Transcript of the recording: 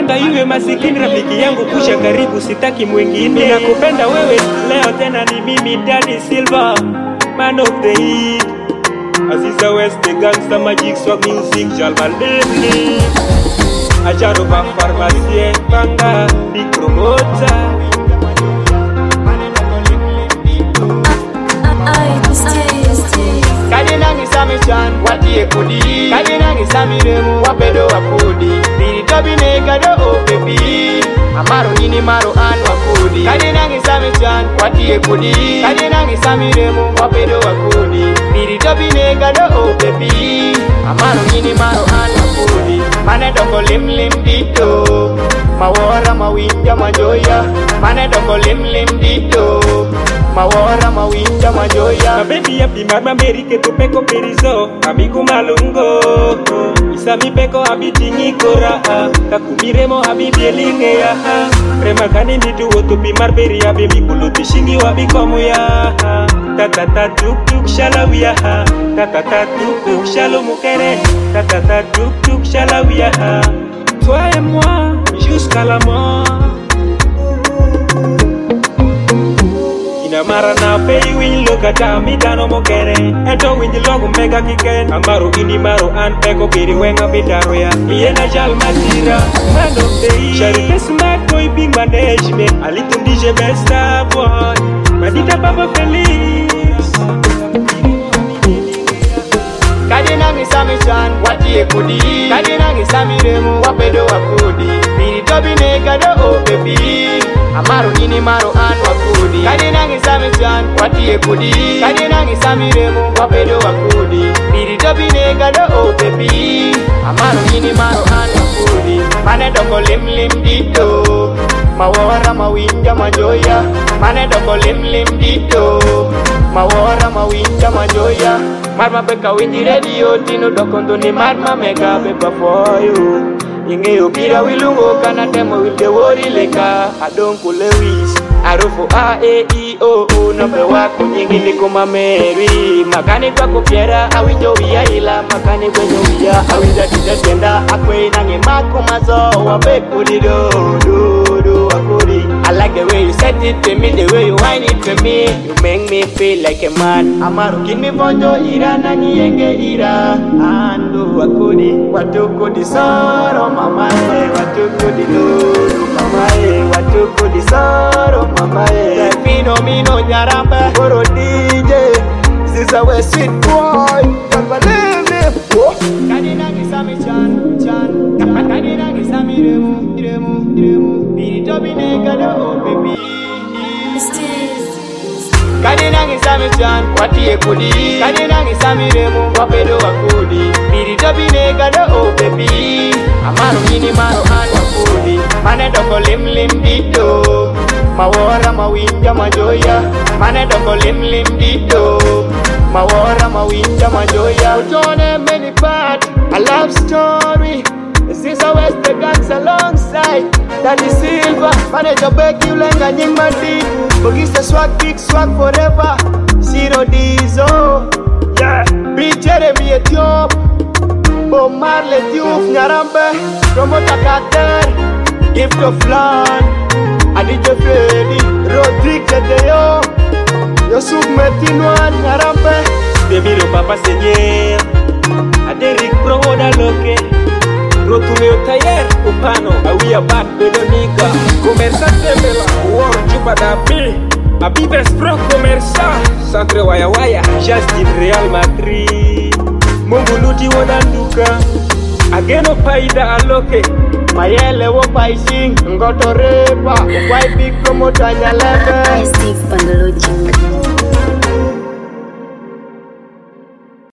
Napenda yule masikini rafiki yangu, kusha karibu, sitaki mwingine. Nakupenda wewe, leo tena ni mimi Daddy Silva, man of the heat. Aziza West, the gangster magic swag music, Jalma Lemni. Ajaro ba pharmacie, banga, big promoter. Kadina ngisami chan, watie kudi. Kadina ngisami remu, wapedo wakudi. Diri tobi negado oh baby. Amaro nini maro an wakudi. Kadina ngisami chan, watie kudi. Kadina ngisami remu, wapedo wakudi. Diri tobi negado oh baby. Amaro nini maro an wakudi. Mane dongo lim lim dito. Mawara mawinja majoya. Mane dongo lim lim dito. Mawara mawinja majoya. My baby happy mama meri ke to peko perizo. Amigo malungo. Isami peko abitingi kora. Kakumiremo abibielinge ya. Prema kani mitu woto pimar beri abe mikuluti shingi wabi komu ya. Tatata tuk tuk shalawia. Tatata tuk tuk shalomukere. Tatata tuk tuk shalawia. Toi et moi jusqu'à la mort. Inamara na pei win lokata mitano mokere. Eto win logo mega kiken. Amaro ini maro an peko kiri wenga bidaro ya. Iena jal matira man of the year. Sharite smart boy big management. Alitum DJ besta boy. Madita Papa Felix. Kadina ngisami chan, watie kudi. Kadina ngisami remu, wapedo wakudi. Biri tobi negado oh baby. Amaro nini maro an wakudi. Kadina ngisami chan, watie kudi. Kadina ngisami remu, wapedo wakudi. Biri tobi negado oh baby. Amaro nini maro an wakudi. Mane dongo lim lim dito. Mawara mawinja majoya. Mane dongo lim lim dito. Mawara mawinja majoya. Marma beka winji radio tino dokondo ni marma mega beba for you. Inge obira wilungo kana temo wilde wori leka. Adon kule wish arufu a e i o u nombe wako nyingi niko mameri. Makani kwa kupiera awinjo wia ila makani kwenye wia awinja tijatenda akwe nange mako mazo wabeku dido do do akuri. I like the way you set it to me, the way you whine it to me. You make me feel like a man. Amaru kimi fonjo ira na nyenge ira. Ando akuri watuko di soro mamae. Watuko di lulu mamae. Watuko di soro mamae. Pino mino nyarambe Goro DJ. Ziza we sweet boy. Jalma Lemni. Kadina ngisami chan chan. Kadina ngisami remu remu remu. Biri tobi negado oh baby. Kadina ngisami chan, watie kudi. Kadina ngisami remu, wapedo wakudi. Biri tobi negado oh baby. Amaro nini maro an wakudi. Mane dongo lim lim dito. Mawara mawinja majoya. Mane dongo lim lim dito. Mawara mawinja majoya. Utone many part, a love story. Ziza West the gangs alongside Daddy Silva, manager Becky Ulenga nying mandi. Bogista swag, big swag forever. Zero Diesel, yeah. Big Jeremy Etiop, Bob Marley Diouf Nyarambe, Promoter Carter, Gift of Land, Adije Freddy, Rodrigue Deyo, Yosuf Metinwan Nyarambe, Bebiro Papa Seigneur. Aderic Pro Woda Loke. Rotumeo Tayer, Upano, Awia Bat, Bedonika, Commerçante Mela, War Juba Dabi, Abibes Pro Commerça, Centre Waya Waya, Justin Real Madrid, Monguluti Wodanduka, Ageno Paida Aloke, Mayele wo paising, Ngoto Repa, Why Big Promoter Nyalebe, Steve Pandologic.